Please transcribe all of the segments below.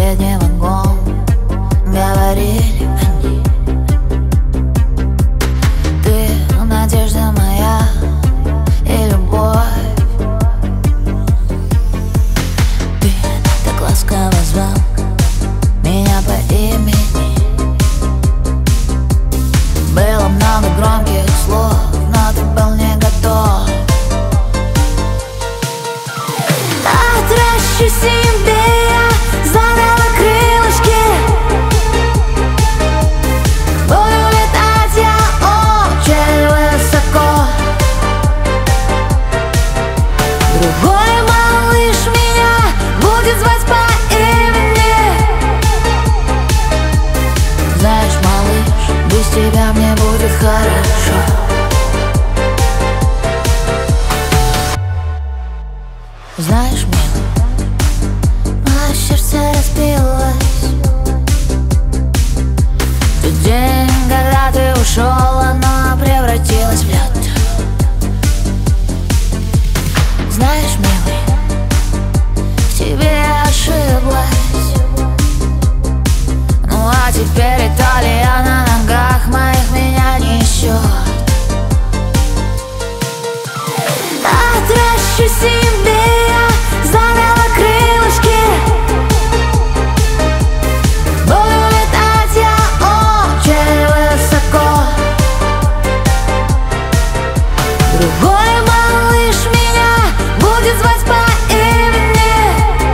последний вагон, говорили они. Ты надежда моя и любовь. Ты так ласково звал меня по имени. Было много громких слов, но ты был не готов. Отращу себе я заново крылышки. Буду летать я очень высоко. Другой малыш меня будет звать по имени. Знаешь, малыш, без тебя мне будет хорошо. Знаешь, милый, мое сердце разбилось в тот день, когда ты ушел, оно превратилось в лед. Знаешь, милый, в тебе я ошиблась. Ну а теперь Италия на ногах моих меня несет. Отращу себе я заново крылышки. Буду летать я очень высоко. Другой малыш меня будет звать по имени.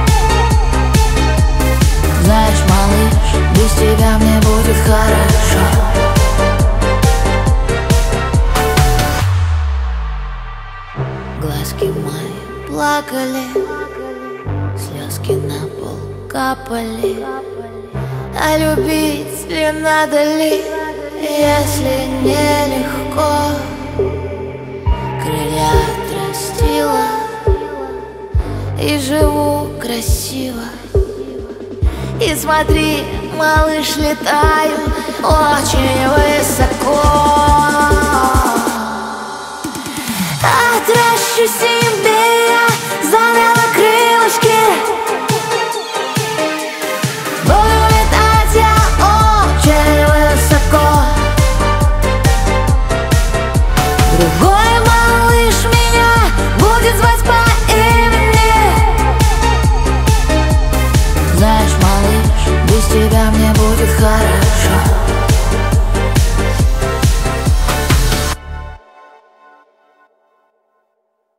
Знаешь, малыш, без тебя мне будет хорошо. Глазки мои плакали, слезки на пол капали. А любить ли надо ли, если нелегко? Крылья отрастила и живу красиво. И смотри, малыш, летаю очень высоко. Отращу себе